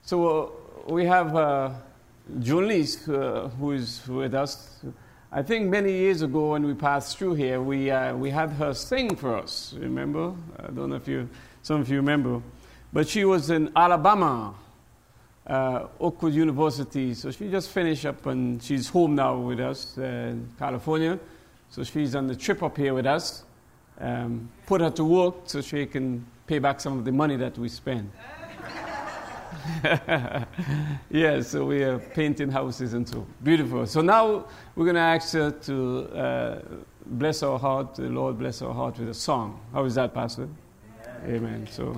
So we have June Lees, who is with us. I think many years ago when we passed through here, we had her sing for us. Remember? I don't know if some of you remember. But she was in Alabama, Oakwood University. So she just finished up and she's home now with us in California. So she's on the trip up here with us. Put her to work so she can pay back some of the money that we spend. Yeah, so we are painting houses and so beautiful. So now we're going to ask her to bless our heart, the Lord bless our heart with a song. How is that, Pastor? Amen. Amen. So.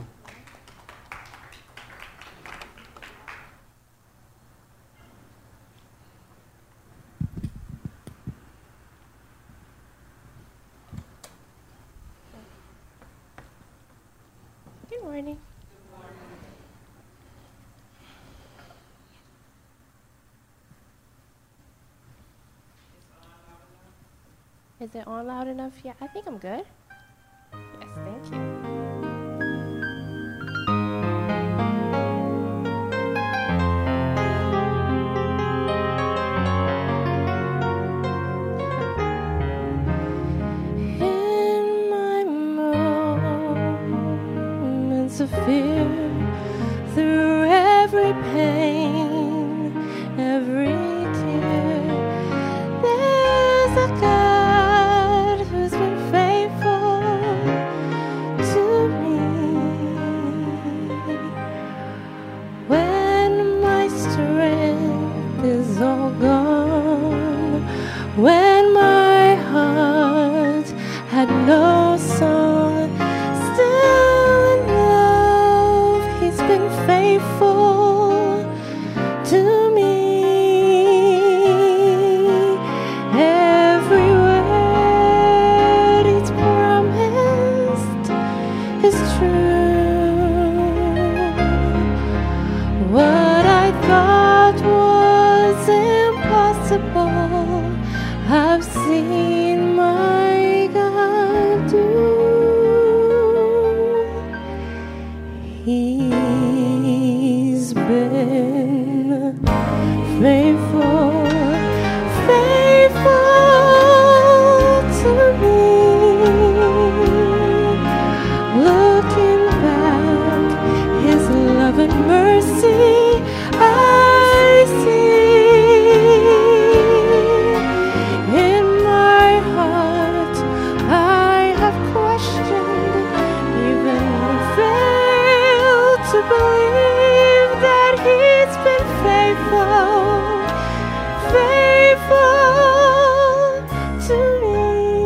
Good morning. Is it on loud enough? Yeah, I think I'm good. Yes, thank you. In my moments of fear, through every pain, every tear, there's a God who's been faithful to me. When my strength is all gone, when my heart had no song, still in love He's been faithful to me. Every word He's promised is true. What I thought was impossible, I've seen my God do. He's been faithful, faithful to me. Looking back, His love and mercy I see. In my heart I have questioned, even failed to believe that He's been faithful, faithful to me.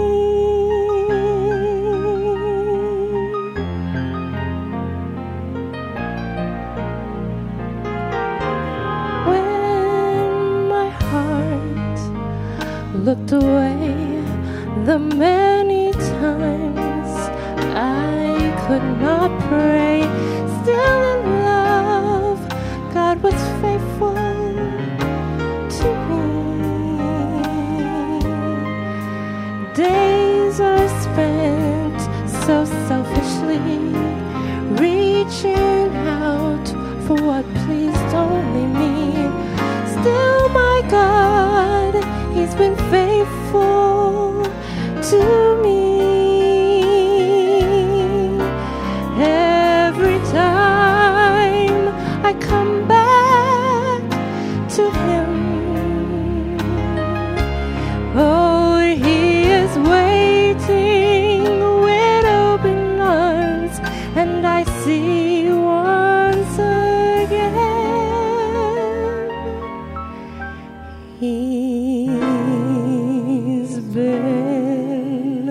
When my heart looked away, the many times I could not pray, still in love, God was faithful to me. Days are spent so selfishly, reaching out for what pleased only me. Still my God, He's been faithful to me. Every time I come back to Him, oh, He is waiting with open arms, and I see once again He's been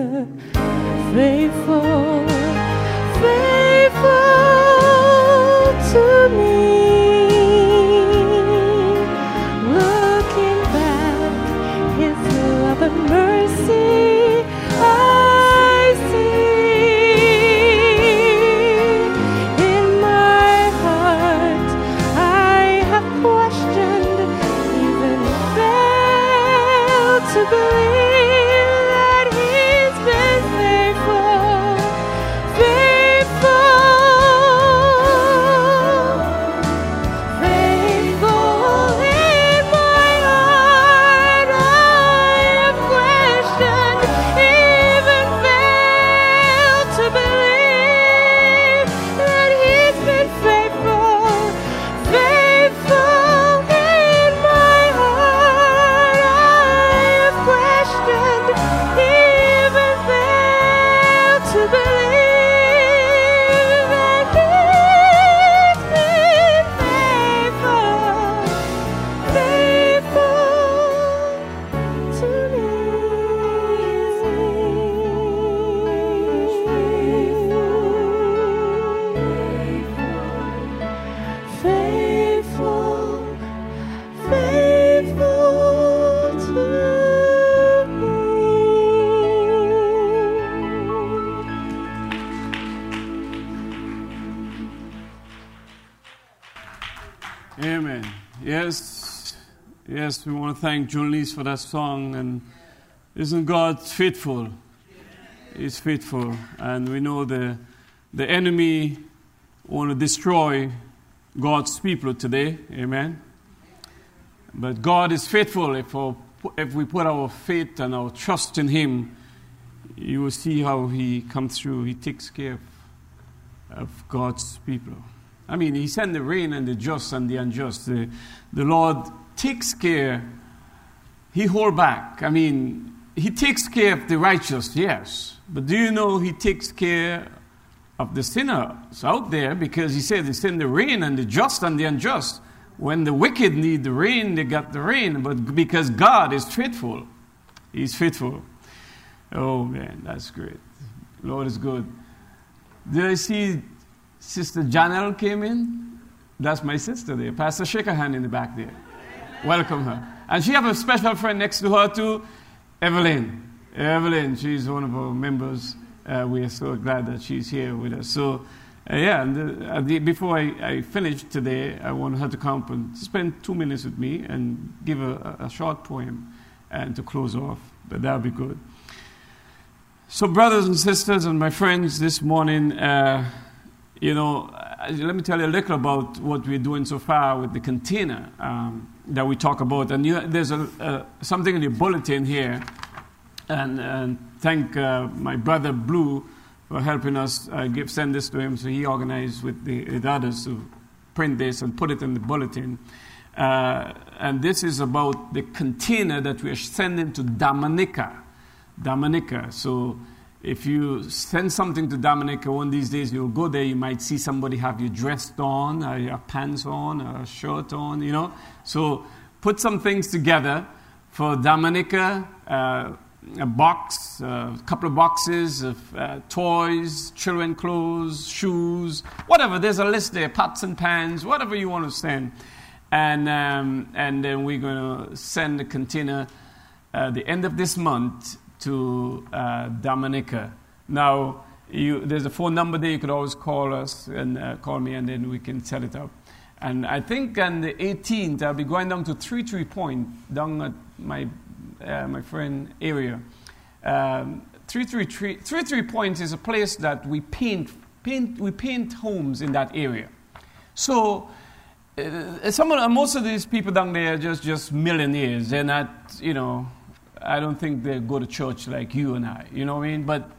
Amen. Yes, we want to thank June Lees for that song. And isn't God faithful? He's faithful. And we know the enemy want to destroy God's people today. Amen. But God is faithful. If we put our faith and our trust in Him, you will see how He comes through. He takes care of God's people. I mean, He sent the rain and the just and the unjust. The Lord takes care. He hold back. I mean, He takes care of the righteous, yes. But do you know He takes care of the sinners out there? Because He said He sent the rain and the just and the unjust. When the wicked need the rain, they got the rain. But because God is faithful, He's faithful. Oh, man, that's great. The Lord is good. Did I see Sister Janelle came in? That's my sister there. Pastor, shake her hand in the back there. Welcome her. And she have a special friend next to her too, Evelyn. Evelyn, she's one of our members. We are so glad that she's here with us. So, before I finish today, I want her to come and spend 2 minutes with me and give a short poem and to close off. But that'll be good. So, brothers and sisters and my friends, this morning, let me tell you a little about what we're doing so far with the container that we talk about. And there's something in the bulletin here. And thank my brother Blue for helping us send this to him. So he organized with others to print this and put it in the bulletin. And this is about the container that we're sending to Dominica. So if you send something to Dominica one of these days, you'll go there, you might see somebody have you dressed on, or your pants on, or a shirt on, So put some things together for Dominica, a box, a couple of boxes of toys, children clothes, shoes, whatever. There's a list there, pots and pans, whatever you want to send. And then we're going to send the container the end of this month to Dominica. Now, there's a phone number there. You could always call us and call me, and then we can set it up. And I think on the 18th, I'll be going down to 33 Point, down at my friend area. 33 Point is a place that we paint homes in that area. So most of these people down there are just millionaires. They're not, I don't think they go to church like you and I. You know what I mean? But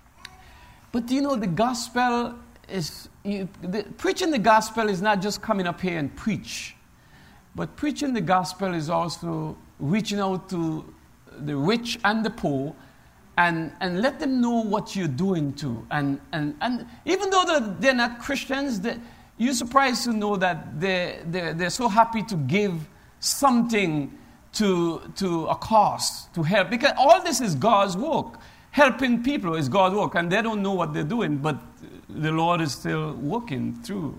the gospel is preaching the gospel is not just coming up here and preach, but preaching the gospel is also reaching out to the rich and the poor, and let them know what you're doing too. And even though they're not Christians, you're surprised to know that they're so happy to give something to a cause to help, because all this is God's work. Helping people is God's work, and they don't know what they're doing, but the Lord is still working through,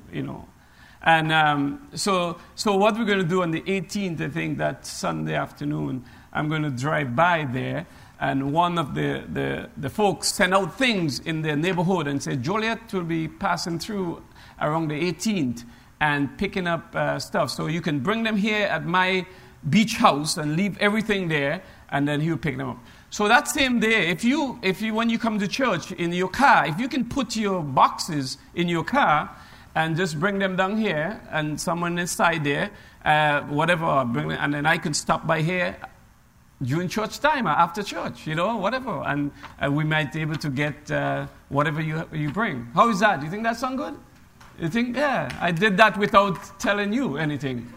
And so what we're going to do on the 18th, I think that Sunday afternoon, I'm going to drive by there, and one of the folks sent out things in their neighborhood and said, Joliet will be passing through around the 18th and picking up stuff. So you can bring them here at my beach house and leave everything there, and then he'll pick them up. So that same day, if you when you come to church in your car, if you can put your boxes in your car and just bring them down here, and someone inside there, whatever, and then I could stop by here during church time or after church, whatever, and we might be able to get whatever you bring. How is that? Do you think that sound good? You think, yeah, I did that without telling you anything.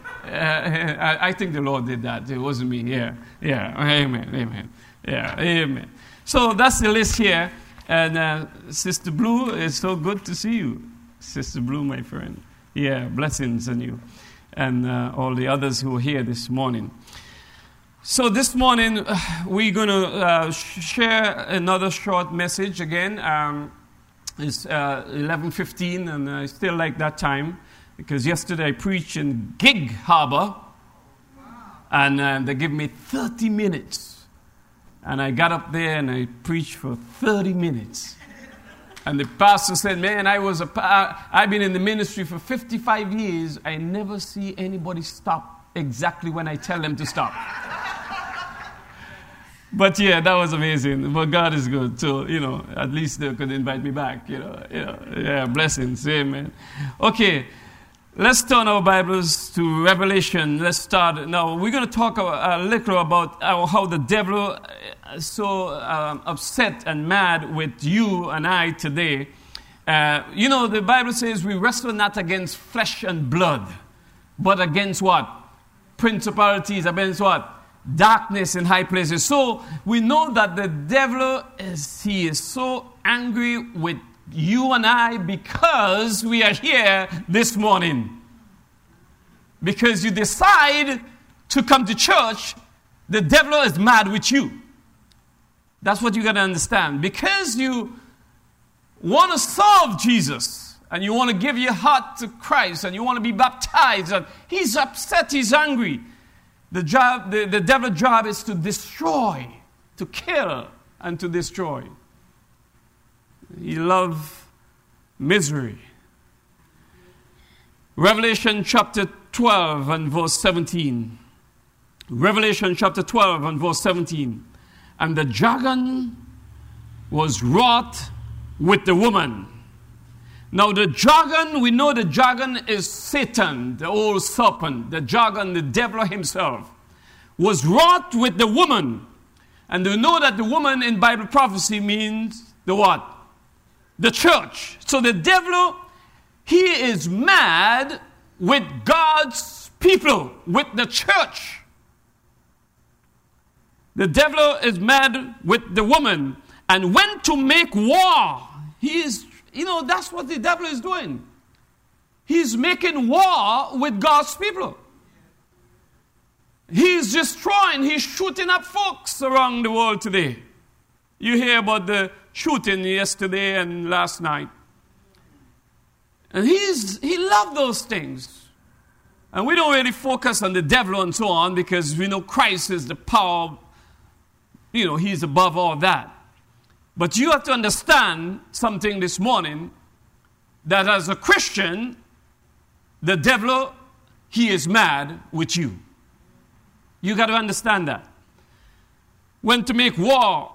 I think the Lord did that. It wasn't me. Yeah. Amen. Yeah, amen. So that's the list here. And Sister Blue, it's so good to see you. Sister Blue, my friend. Yeah, blessings on you. And all the others who are here this morning. So this morning, we're going to share another short message again. It's 11:15, and I still like that time, because yesterday I preached in Gig Harbor, and they gave me 30 minutes. And I got up there and I preached for 30 minutes. And the pastor said, man, I've been in the ministry for 55 years. I never see anybody stop exactly when I tell them to stop. But yeah, that was amazing. But God is good. So, at least they could invite me back, Yeah, blessings. Amen. Okay, let's turn our Bibles to Revelation. Let's start. Now, we're going to talk a little about how the devil is so upset and mad with you and I today. The Bible says we wrestle not against flesh and blood, but against what? Principalities, against what? Darkness in high places. So we know that the devil is so angry with you and I because we are here this morning. Because you decide to come to church, the devil is mad with you. That's what you got to understand. Because you want to serve Jesus and you want to give your heart to Christ and you want to be baptized, and he's upset, he's angry. The devil's job is to destroy, to kill, and to destroy. He loves misery. Revelation chapter 12 and verse 17. Revelation chapter 12 and verse 17. And the dragon was wroth with the woman. Now the dragon, we know the dragon is Satan, the old serpent. The dragon, the devil himself, was wroth with the woman. And we know that the woman in Bible prophecy means the what? The church. So the devil, he is mad with God's people, with the church. The devil is mad with the woman and went to make war. He is, that's what the devil is doing. He's making war with God's people. He's destroying, he's shooting up folks around the world today. You hear about the shooting yesterday and last night. And he loved those things. And we don't really focus on the devil and so on because we know Christ is the power. He's above all that. But you have to understand something this morning, that as a Christian, the devil, he is mad with you. You got to understand that. Went to make war.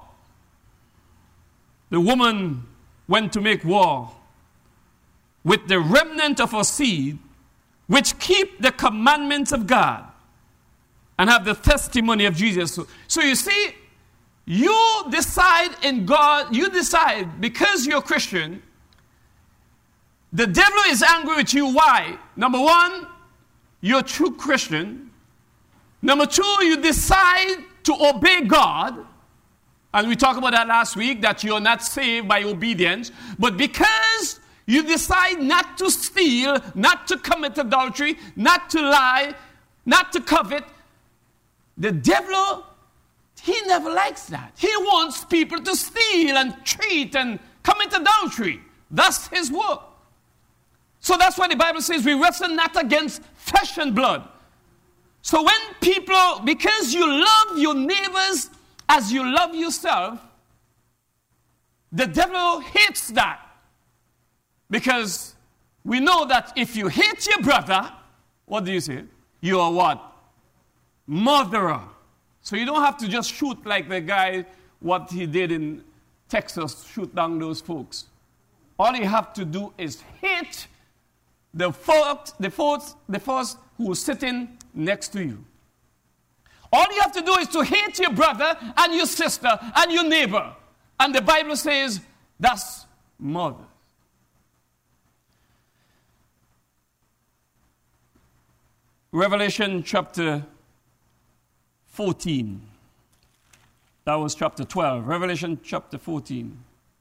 The woman went to make war with the remnant of her seed, which keep the commandments of God and have the testimony of Jesus. So you see, you decide in God, because you're a Christian, the devil is angry with you. Why? Number one, you're a true Christian. Number two, you decide to obey God. And we talked about that last week, that you're not saved by obedience. But because you decide not to steal, not to commit adultery, not to lie, not to covet, the devil, he never likes that. He wants people to steal and cheat and commit adultery. That's his work. So that's why the Bible says we wrestle not against flesh and blood. So when people, because you love your neighbors as you love yourself, the devil hates that. Because we know that if you hate your brother, what do you say? You are what? Murderer. So you don't have to just shoot like the guy, what he did in Texas, shoot down those folks. All you have to do is hate the folks who are sitting next to you. All you have to do is to hate your brother and your sister and your neighbor. And the Bible says that's murder. Revelation chapter 14. That was chapter 12. Revelation chapter 14.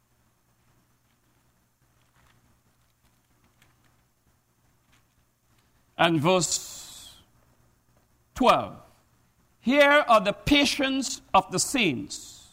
And verse 12. Here are the patience of the saints.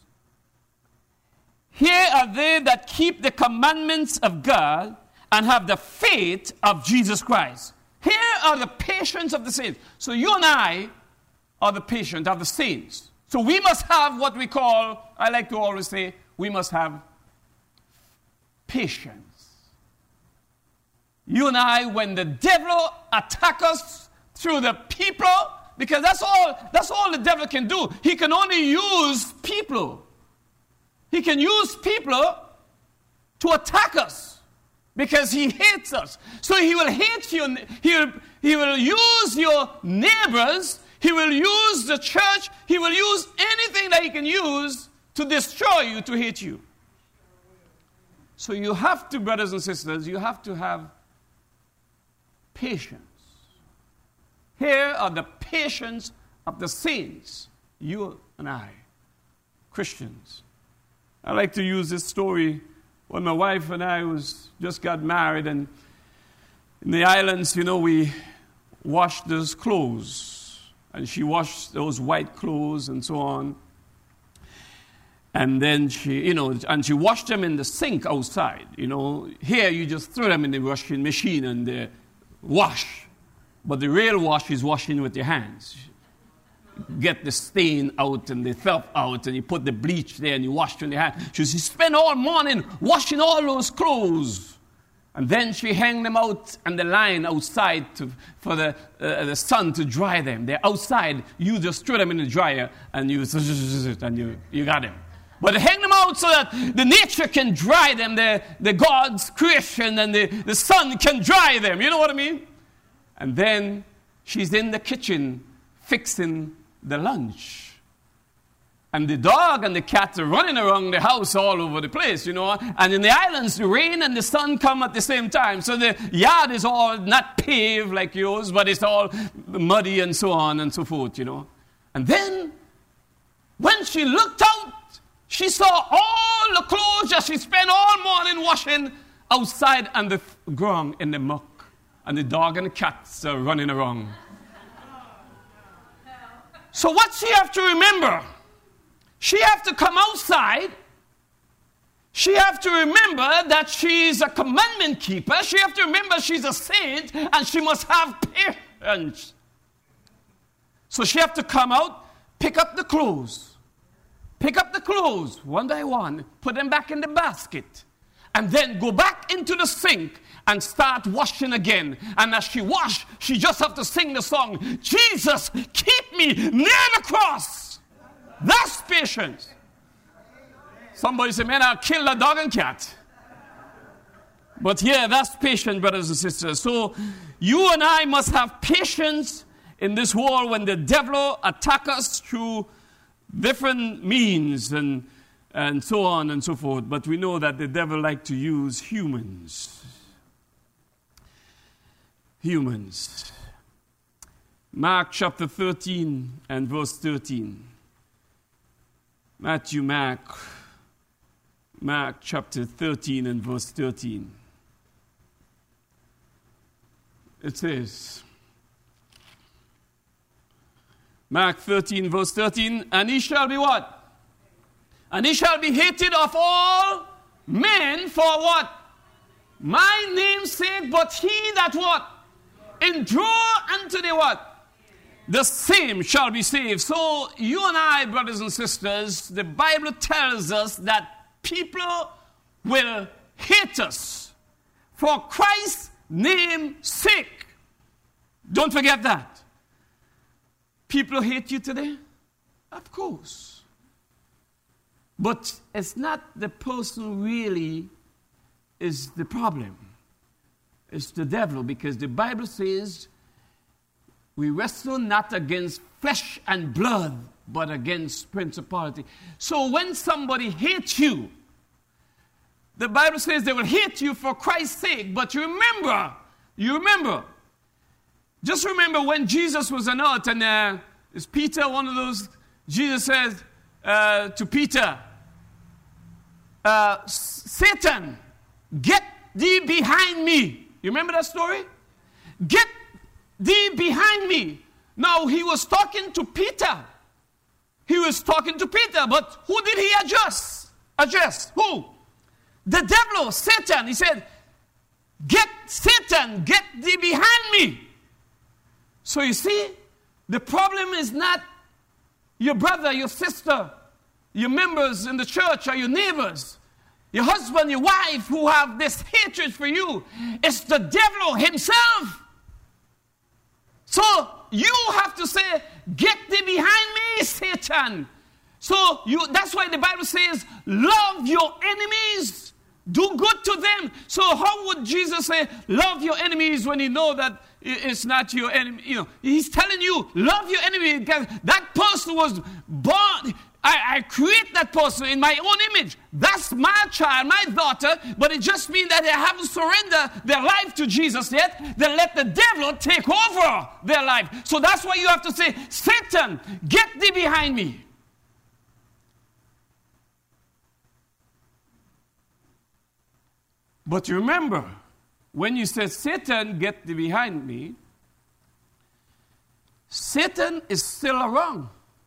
Here are they that keep the commandments of God and have the faith of Jesus Christ. Here are the patience of the saints. So you and I are the patient of the saints. So we must have what we call, I like to always say, we must have patience. You and I, when the devil attacks us through the people, because that's all the devil can do. He can only use people. He can use people to attack us because he hates us. So he will hate you. He will use your neighbors. He will use the church. He will use anything that he can use to destroy you, to hate you. So you have to, brothers and sisters, you have to have patience. Here are the patience of the saints, you and I, Christians. I like to use this story when my wife and I just got married, and in the islands, we washed those clothes, and she washed those white clothes and so on. And then she washed them in the sink outside. Here you just throw them in the washing machine and they wash. But the real wash is washing with your hands. Get the stain out and the filth out, and you put the bleach there and you wash it in your hand. She spent all morning washing all those clothes. And then she hang them out on the line outside for the sun to dry them. They're outside. You just throw them in the dryer and you got them. But hang them out so that the nature can dry them, the God's creation, and the sun can dry them. You know what I mean? And then she's in the kitchen fixing the lunch. And the dog and the cat are running around the house all over the place, And in the islands, the rain and the sun come at the same time. So the yard is all not paved like yours, but it's all muddy and so on and so forth, And then, when she looked out, she saw all the clothes that she spent all morning washing outside on the ground in the muck. And the dog and the cats are running around. So what she have to remember? She have to come outside. She have to remember that she's a commandment keeper. She have to remember she's a saint, and she must have patience. So she have to come out, pick up the clothes. Pick up the clothes one by one, put them back in the basket, and then go back into the sink and start washing again. And as she wash, she just have to sing the song, Jesus, keep me near the cross. That's patience. Somebody say, man, I'll kill the dog and cat. But yeah, that's patience, brothers and sisters. So you and I must have patience in this world when the devil attacks us through different means and so on and so forth. But we know that the devil likes to use humans. Humans. Mark chapter 13 and verse 13. Mark chapter 13 and verse 13. It says, Mark 13, verse 13, and he shall be what? And he shall be hated of all men for what? My name's sake, but he that what? Endure unto the what? The same shall be saved. So you and I, brothers and sisters, the Bible tells us that people will hate us for Christ's name's sake. Don't forget that. People hate you today? Of course. But it's not the person really is the problem. It's the devil, because the Bible says we wrestle not against flesh and blood, but against principality. So when somebody hates you, the Bible says they will hate you for Christ's sake. But you remember, just remember when Jesus was on earth, and is Peter one of those? Jesus says to Peter, Satan, get thee behind me. You remember that story? Get thee behind me. Now, he was talking to Peter. But who did he address? Who? The devil, Satan. He said, Satan, get thee behind me. So you see, the problem is not your brother, your sister, your members in the church, or your neighbors. your husband, your wife who have this hatred for you. It's the devil himself. So you have to say, get thee behind me, Satan. So that's why the Bible says, love your enemies. Do good to them. So how would Jesus say, love your enemies when you know that it's not your enemy? You know, he's telling you, love your enemy because that person was born. I create that person in my own image. That's my child, my daughter, but it just means that they haven't surrendered their life to Jesus yet. They let the devil take over their life. So that's why you have to say, Satan, get thee behind me. But remember, when you say, Satan, get thee behind me, Satan is still around.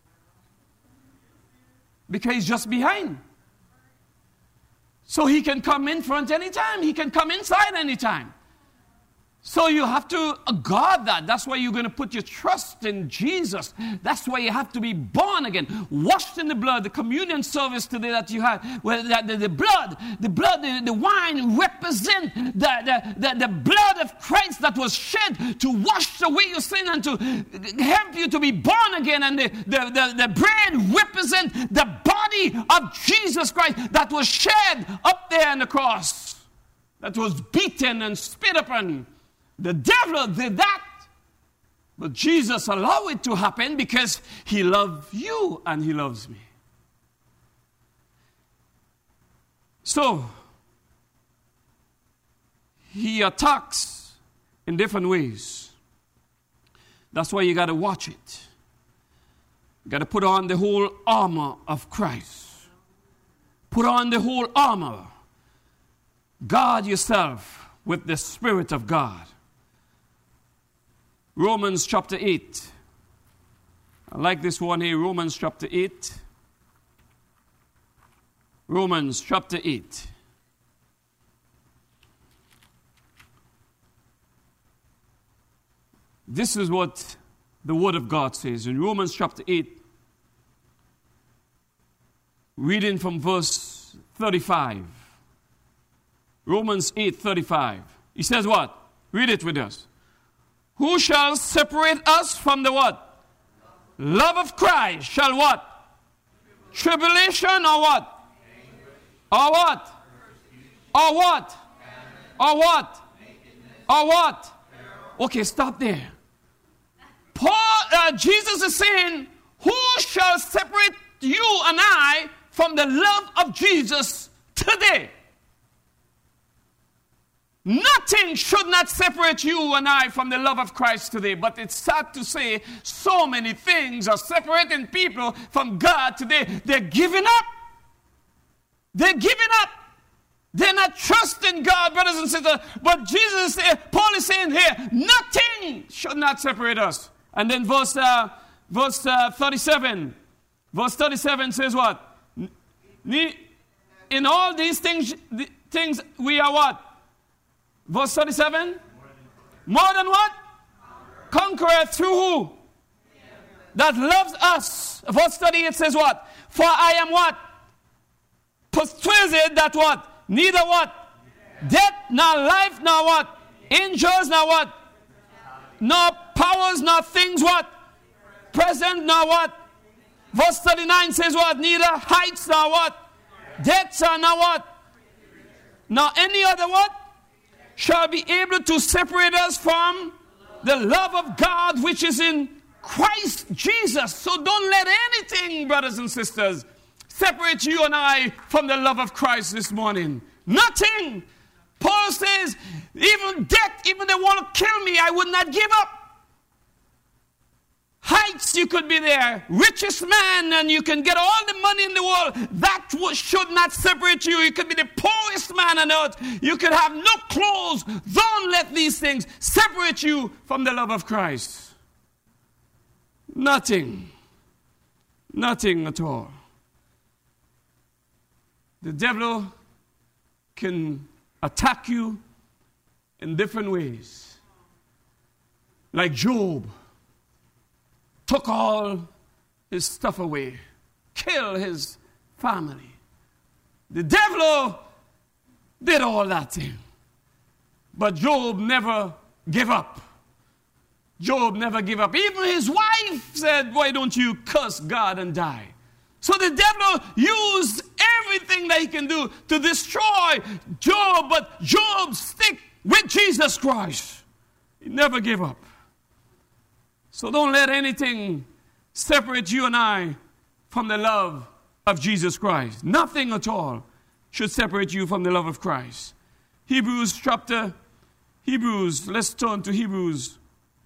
Because he's just behind. So he can come in front anytime. He can come inside anytime. So you have to guard that. That's why you're going to put your trust in Jesus. That's why you have to be born again, washed in the blood. The communion service today that you had, where the wine represent the blood of Christ that was shed to wash away your sin and to help you to be born again. And the bread represent the body of Jesus Christ that was shed up there on the cross, that was beaten and spit upon. The devil did that, but Jesus allowed it to happen because he loved you and he loves me. So, he attacks in different ways. That's why you got to watch it. You got to put on the whole armor of Christ. Put on the whole armor. Guard yourself with the Spirit of God. Romans chapter 8. I like this one here, Romans chapter 8. Romans chapter 8. This is what the Word of God says in Romans chapter 8, reading from verse 35. Romans 8:35. He says what? Read it with us. Who shall separate us from the what? Love of Christ. Shall what? Tribulation or what? Or what? Or what? Or what? Or what? Okay, stop there. Jesus is saying, who shall separate you and I from the love of Jesus today? Nothing should not separate you and I from the love of Christ today. But it's sad to say so many things are separating people from God today. They're giving up. They're giving up. They're not trusting God, brothers and sisters. But Jesus, Paul is saying here, nothing should not separate us. And then verse 37. Verse 37 says what? In all these things we are what? Verse 37? More than what? Conqueror through who? That loves us. Verse 38 says what? For I am what? Persuaded that what? Neither what? Death, nor life, nor what? Angels, nor what? Nor powers, nor things what? Present, nor what? Verse 39 says what? Neither heights, nor what? Depths, nor what? Nor any other what? Shall be able to separate us from the love of God which is in Christ Jesus. So don't let anything, brothers and sisters, separate you and I from the love of Christ this morning. Nothing. Paul says, even death, even they want to kill me, I would not give up. Heights, you could be there. Richest man, and you can get all the money in the world. That should not separate you. You could be the poorest man on earth. You could have no clothes. Don't let these things separate you from the love of Christ. Nothing. Nothing at all. The devil can attack you in different ways. Like Job. Took all his stuff away. Killed his family. The devil did all that thing. But Job never gave up. Job never gave up. Even his wife said, why don't you curse God and die? So the devil used everything that he can do to destroy Job, but Job stick with Jesus Christ. He never gave up. So don't let anything separate you and I from the love of Jesus Christ. Nothing at all should separate you from the love of Christ. Hebrews, let's turn to Hebrews.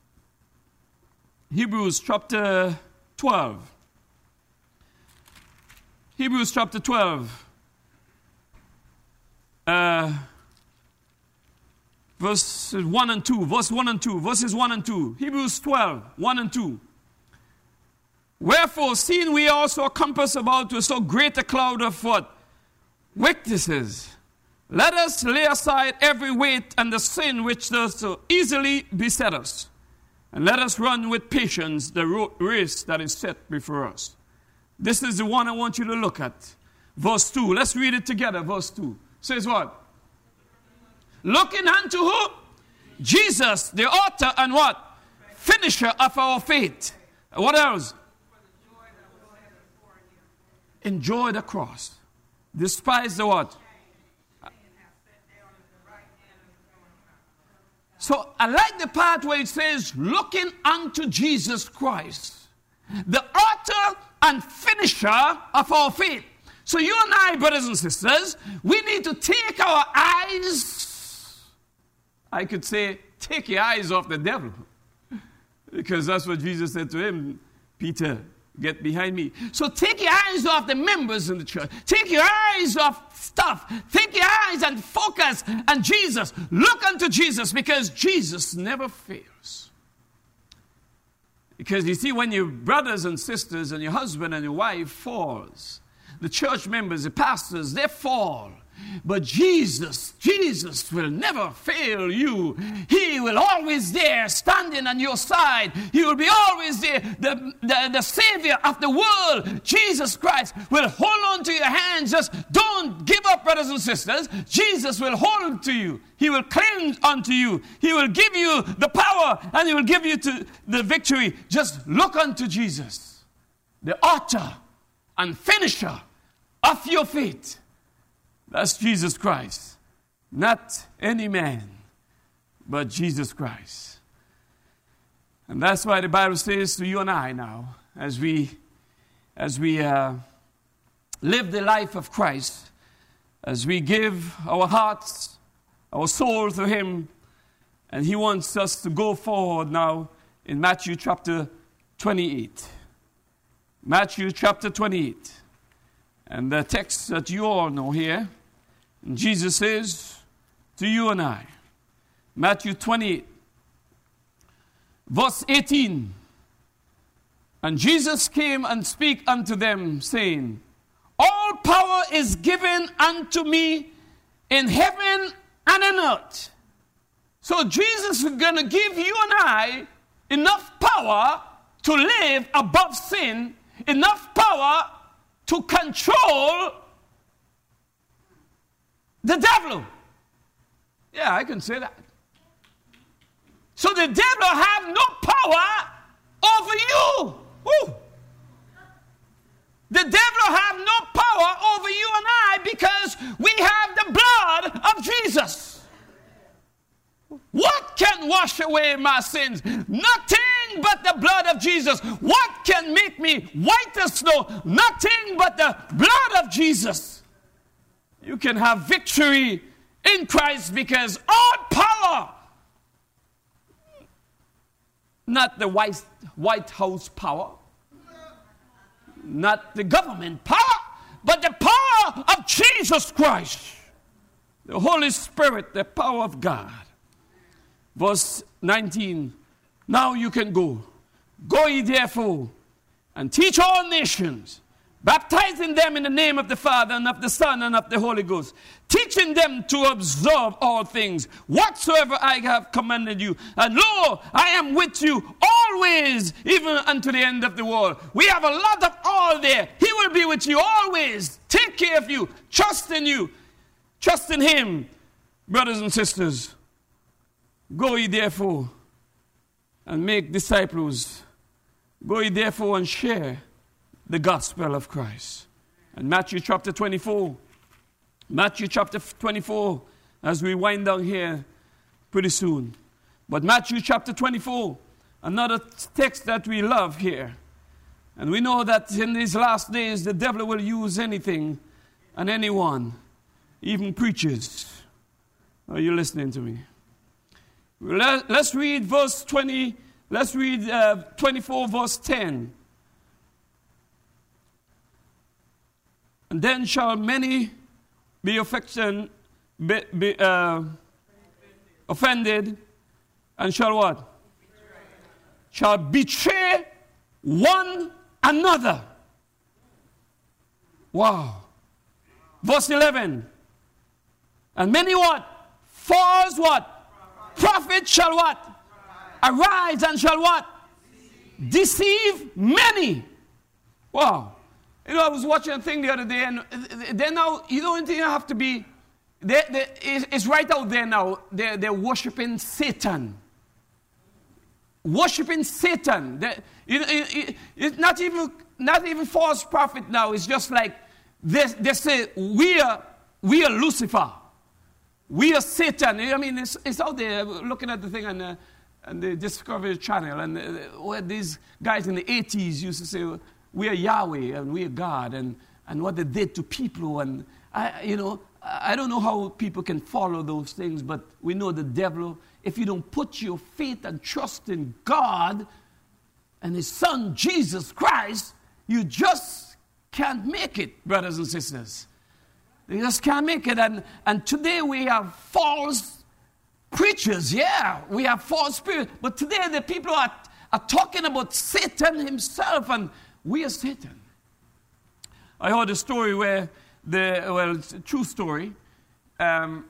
Hebrews chapter 12. Hebrews chapter 12. Verses 1 and 2. Verses 1 and 2. Hebrews 12, 1 and 2. Wherefore, seeing we also are compassed about with so great a cloud of what? Witnesses. Let us lay aside every weight and the sin which does so easily beset us. And let us run with patience the race that is set before us. This is the one I want you to look at. Verse 2. Let's read it together. Verse 2. Says what? Looking unto who? Jesus, the author and what? Finisher of our faith. What else? Enjoy the cross. Despise the what? So I like the part where it says, looking unto Jesus Christ, the author and finisher of our faith. So you and I, brothers and sisters, we need to take our eyes, I could say, take your eyes off the devil. Because that's what Jesus said to him, Peter, get behind me. So take your eyes off the members in the church. Take your eyes off stuff. Take your eyes and focus on Jesus. Look unto Jesus, because Jesus never fails. Because you see, when your brothers and sisters and your husband and your wife falls, the church members, the pastors, they fall. But Jesus will never fail you. He will always there, standing on your side. He will be always there, the Savior of the world. Jesus Christ will hold on to your hands. Just don't give up, brothers and sisters. Jesus will hold to you. He will cling unto you. He will give you the power, and He will give you to the victory. Just look unto Jesus, the author and finisher of your faith. That's Jesus Christ. Not any man, but Jesus Christ. And that's why the Bible says to you and I now, as we live the life of Christ, as we give our hearts, our soul to Him, and He wants us to go forward now in Matthew chapter 28. Matthew chapter 28. And the text that you all know here, and Jesus says to you and I, Matthew 28, verse 18, and Jesus came and spake unto them, saying, all power is given unto me in heaven and in earth. So Jesus is going to give you and I enough power to live above sin, enough power to control the devil. Yeah, I can say that. So the devil have no power over you. Woo. The devil have no power over you and I, because we have the blood of Jesus. What can wash away my sins? Nothing but the blood of Jesus. What can make me white as snow? Nothing but the blood of Jesus. You can have victory in Christ, because all power, not the White House power, not the government power, but the power of Jesus Christ, the Holy Spirit, the power of God. Verse 19, now you can go. Go ye therefore and teach all nations, baptizing them in the name of the Father and of the Son and of the Holy Ghost, teaching them to observe all things whatsoever I have commanded you. And lo, I am with you always, even unto the end of the world. We have a lot of all there. He will be with you always, take care of you, trust in you. Trust in him, brothers and sisters. Go ye therefore and make disciples. Go ye therefore and share the gospel of Christ. And Matthew chapter 24. Matthew chapter 24, as we wind down here pretty soon. But Matthew chapter 24, another text that we love here. And we know that in these last days, the devil will use anything and anyone, even preachers. Are you listening to me? Let's read verse 20. Let's read 24 verse 10. And then shall many be offended, and shall what? Shall betray one another. Wow. Verse 11. And many what? False what? Prophets shall what? Arise and shall what? Deceive many. Wow. You know, I was watching a thing the other day, and then now, you don't even have to be, it's right out there now, they're worshiping Satan. Worshiping Satan. It's not even false prophet now, it's just like, they say, we are Lucifer. We are Satan. I mean, it's out there, looking at the thing on the Discovery Channel, and where these guys in the 80s used to say, we are Yahweh and we are God, and what they did to people. And I don't know how people can follow those things, but we know the devil, if you don't put your faith and trust in God and his son Jesus Christ, you just can't make it, brothers and sisters. You just can't make it. And today we have false preachers. Yeah, we have false spirits. But today the people are talking about Satan himself, and we are Satan. I heard a story where it's a true story. One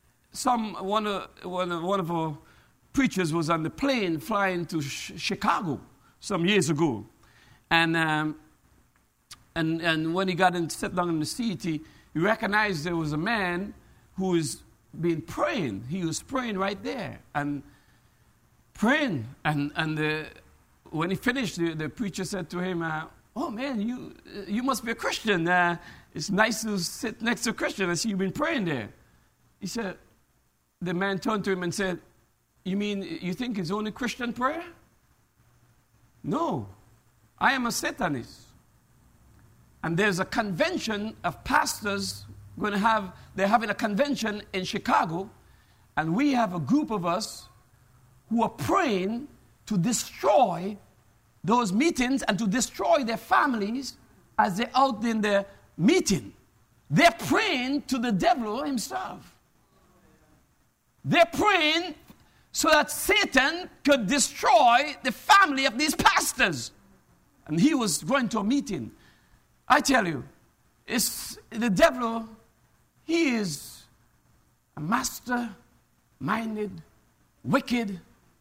of our preachers was on the plane flying to Chicago some years ago, and when he got sat down in the seat, he recognized there was a man who was been praying. He was praying right there and praying, and when he finished, the preacher said to him, "Oh man, you must be a Christian. It's nice to sit next to a Christian. I see you've been praying there." He said, the man turned to him and said, "You mean you think it's only Christian prayer?" "No, I am a Satanist. And there's a convention of pastors they're having a convention in Chicago, and we have a group of us who are praying to destroy those meetings and to destroy their families as they're out in their meeting. They're praying to the devil himself. They're praying so that Satan could destroy the family of these pastors." And he was going to a meeting. I tell you, it's the devil. He is a master-minded, wicked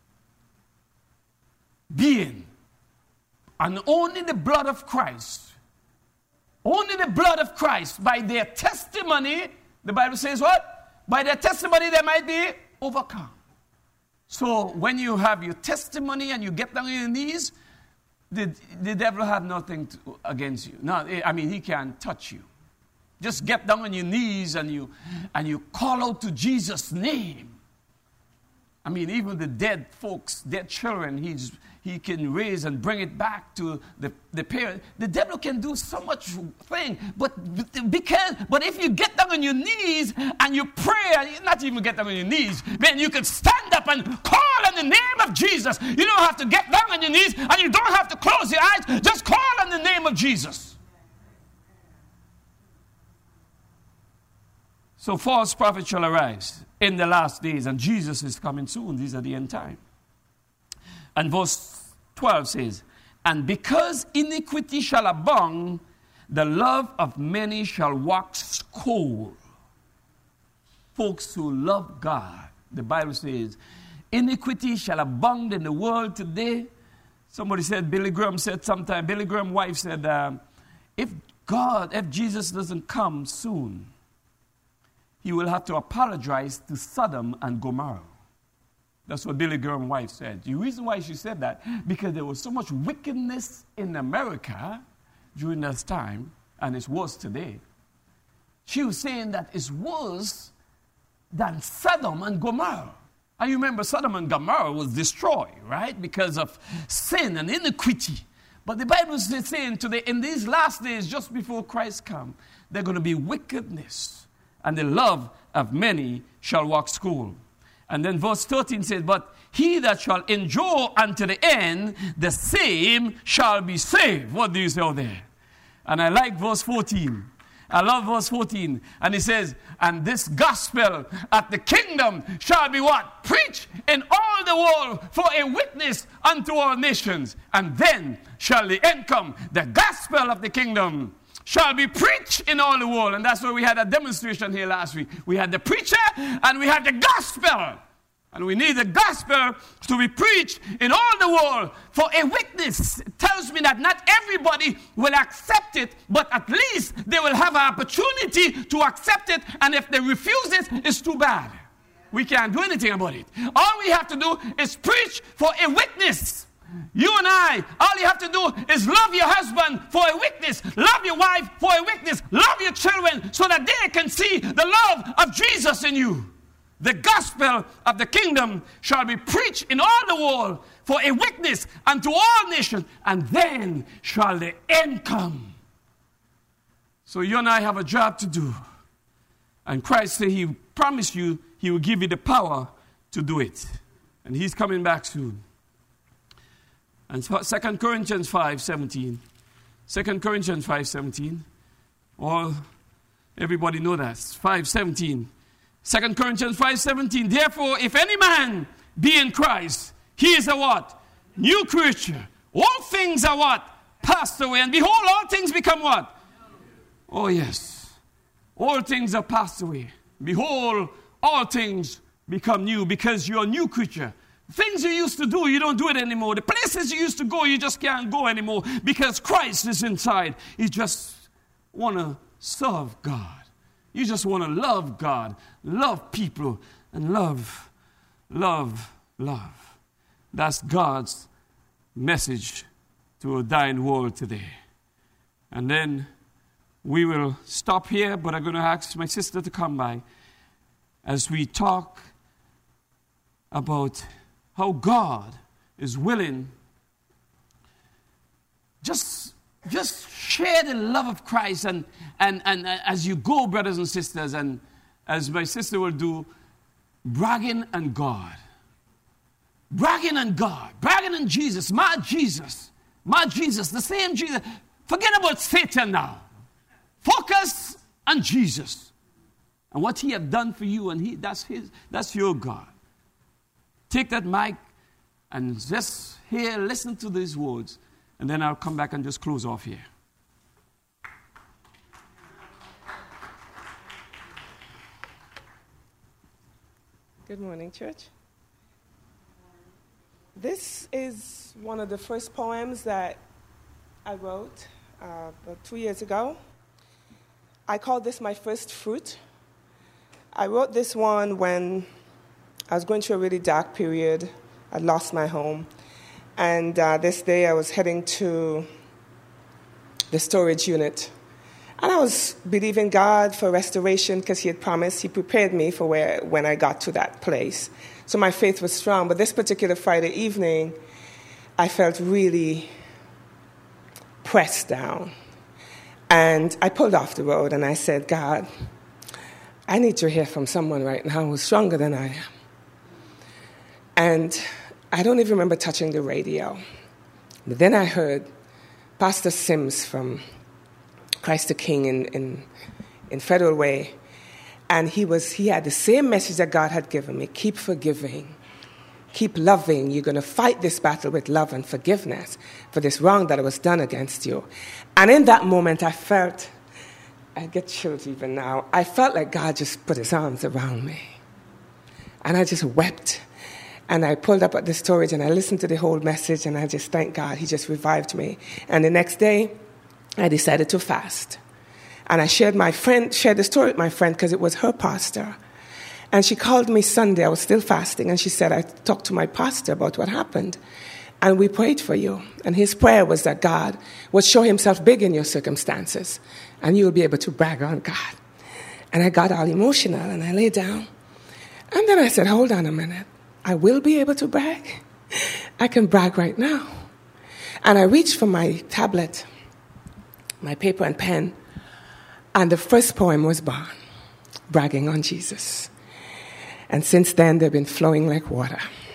being. And only the blood of Christ, by their testimony, the Bible says what? By their testimony they might be overcome. So when you have your testimony and you get down on your knees, the devil have nothing against you. No, I mean, he can't touch you. Just get down on your knees and you call out to Jesus' name. I mean, even the dead folks, dead children, he can raise and bring it back to the parent. The devil can do so much thing, but if you get down on your knees and you pray, not even get down on your knees, then you can stand up and call on the name of Jesus. You don't have to get down on your knees, and you don't have to close your eyes. Just call on the name of Jesus. So false prophets shall arise in the last days, and Jesus is coming soon. These are the end time. And verse 12 says, "And because iniquity shall abound, the love of many shall wax cold." Folks who love God, the Bible says, iniquity shall abound in the world today. Somebody said, Billy Graham said sometime, Billy Graham's wife said, if Jesus doesn't come soon, he will have to apologize to Sodom and Gomorrah. That's what Billy Graham's wife said. The reason why she said that, because there was so much wickedness in America during that time, and it's worse today. She was saying that it's worse than Sodom and Gomorrah. And you remember Sodom and Gomorrah was destroyed, right? Because of sin and iniquity. But the Bible is saying today, in these last days, just before Christ comes, there's going to be wickedness, and the love of many shall wax cold. And then verse 13 says, but he that shall endure unto the end, the same shall be saved. What do you say out there? And I like verse 14. I love verse 14. And he says, and this gospel at the kingdom shall be what? Preached in all the world for a witness unto all nations. And then shall the end come. The gospel of the kingdom shall be preached in all the world. And that's why we had a demonstration here last week. We had the preacher and we had the gospel. And we need the gospel to be preached in all the world for a witness. It tells me that not everybody will accept it, but at least they will have an opportunity to accept it. And if they refuse it, it's too bad. We can't do anything about it. All we have to do is preach for a witness. You and I, all you have to do is love your husband for a witness. Love your wife for a witness. Love your children so that they can see the love of Jesus in you. The gospel of the kingdom shall be preached in all the world for a witness unto all nations, and then shall the end come. So you and I have a job to do. And Christ said he promised you he will give you the power to do it. And he's coming back soon. And 2 Corinthians 5:17. 2 Corinthians 5:17. Everybody know that. 5:17. 2 Corinthians 5:17. Therefore, if any man be in Christ, he is a what? New creature. All things are what? Passed away. And behold, all things become what? Oh, yes. All things are passed away. Behold, all things become new, because you're a new creature. Things you used to do, you don't do it anymore. The places you used to go, you just can't go anymore because Christ is inside. You just want to serve God. You just want to love God, love people, and love. That's God's message to a dying world today. And then we will stop here, but I'm going to ask my sister to come by as we talk about how God is willing. Just share the love of Christ, and as you go, brothers and sisters, and as my sister will do, bragging on God. Bragging on God. Bragging on Jesus. My Jesus, the same Jesus. Forget about Satan now. Focus on Jesus and what he has done for you, and that's your God. Take that mic and just listen to these words, and then I'll come back and just close off here. Good morning, church. This is one of the first poems that I wrote about 2 years ago. I call this my first fruit. I wrote this one when I was going through a really dark period. I lost my home. And this day I was heading to the storage unit. And I was believing God for restoration because he had promised. He prepared me for when I got to that place. So my faith was strong. But this particular Friday evening, I felt really pressed down. And I pulled off the road and I said, God, I need to hear from someone right now who's stronger than I am. And I don't even remember touching the radio. But then I heard Pastor Sims from Christ the King in Federal Way. And he had the same message that God had given me. Keep forgiving. Keep loving. You're going to fight this battle with love and forgiveness for this wrong that was done against you. And in that moment, I get chills even now. I felt like God just put his arms around me. And I just wept. And I pulled up at the storage and I listened to the whole message, and I just thank God. He just revived me. And the next day, I decided to fast. And I shared the story with my friend because it was her pastor. And she called me Sunday. I was still fasting. And she said, I talked to my pastor about what happened. And we prayed for you. And his prayer was that God would show himself big in your circumstances. And you will be able to brag on God. And I got all emotional and I lay down. And then I said, hold on a minute. I will be able to brag. I can brag right now. And I reached for my tablet, my paper and pen. And the first poem was born, bragging on Jesus. And since then, they've been flowing like water.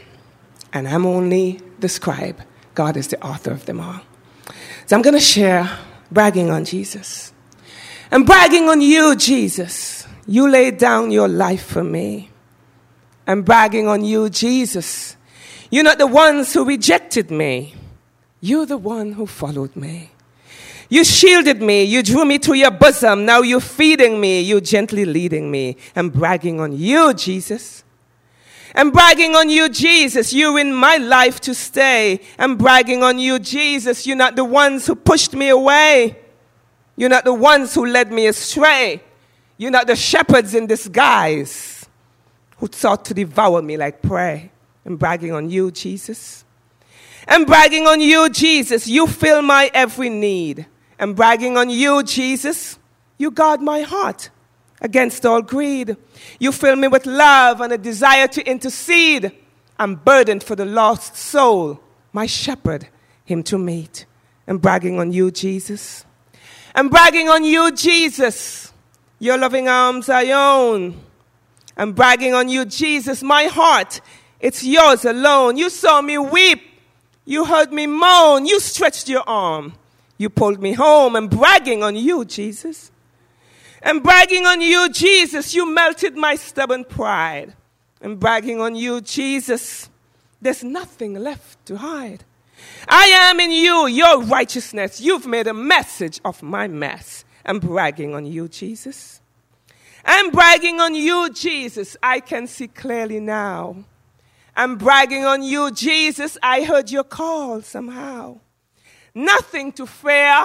And I'm only the scribe. God is the author of them all. So I'm going to share bragging on Jesus. I'm bragging on you, Jesus. You laid down your life for me. I'm bragging on you, Jesus. You're not the ones who rejected me. You're the one who followed me. You shielded me. You drew me to your bosom. Now you're feeding me. You're gently leading me. I'm bragging on you, Jesus. I'm bragging on you, Jesus. You're in my life to stay. I'm bragging on you, Jesus. You're not the ones who pushed me away. You're not the ones who led me astray. You're not the shepherds in disguise who sought to devour me like prey. I'm bragging on you, Jesus. I'm bragging on you, Jesus. You fill my every need. I'm bragging on you, Jesus. You guard my heart against all greed. You fill me with love and a desire to intercede. I'm burdened for the lost soul, my shepherd, him to meet. I'm bragging on you, Jesus. I'm bragging on you, Jesus. Your loving arms I own. I'm bragging on you, Jesus. My heart, it's yours alone. You saw me weep. You heard me moan. You stretched your arm. You pulled me home. I'm bragging on you, Jesus. I'm bragging on you, Jesus. You melted my stubborn pride. I'm bragging on you, Jesus. There's nothing left to hide. I am in you, your righteousness. You've made a message of my mess. I'm bragging on you, Jesus. I'm bragging on you, Jesus. I can see clearly now. I'm bragging on you, Jesus. I heard your call somehow. Nothing to fear,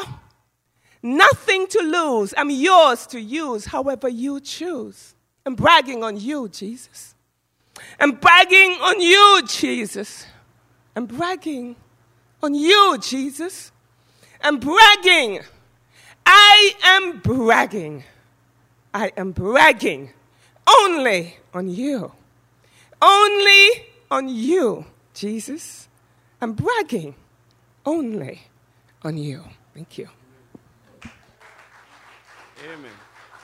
nothing to lose. I'm yours to use however you choose. I'm bragging on you, Jesus. I'm bragging on you, Jesus. I'm bragging on you, Jesus. I'm bragging. I am bragging. I am bragging only on you. Only on you, Jesus. I'm bragging only on you. Thank you. Amen.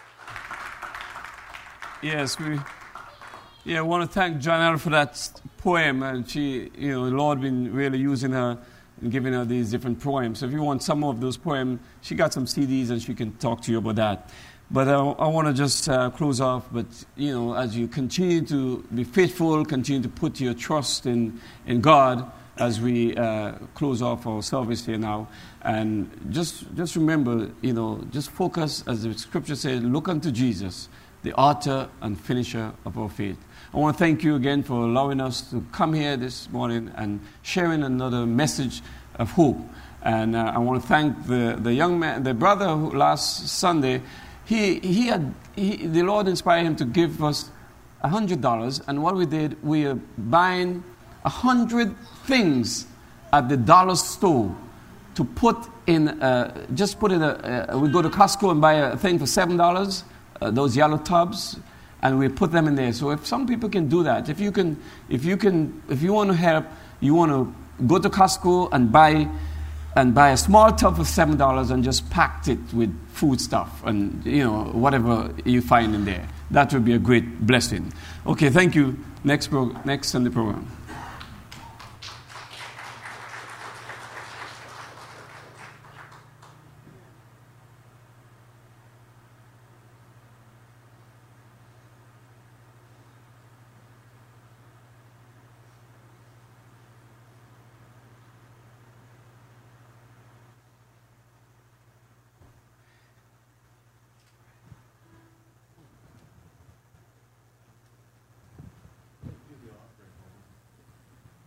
Yes, I want to thank Janelle for that poem. And she, the Lord been really using her and giving her these different poems. So if you want some of those poems, she got some CDs and she can talk to you about that. But I want to just close off. But, as you continue to be faithful, continue to put your trust in God as we close off our service here now. And just remember, just focus, as the scripture says, look unto Jesus, the author and finisher of our faith. I want to thank you again for allowing us to come here this morning and sharing another message of hope. And I want to thank the young man, the brother who last Sunday, the Lord inspired him to give us $100, and what we did, we are buying 100 things at the dollar store to put in. We go to Costco and buy a thing for $7, those yellow tubs, and we put them in there. So if some people can do that, if you want to help, you want to go to Costco and buy a small tub for $7 and just packed it with food stuff and, whatever you find in there. That would be a great blessing. Okay, thank you. Next Sunday program.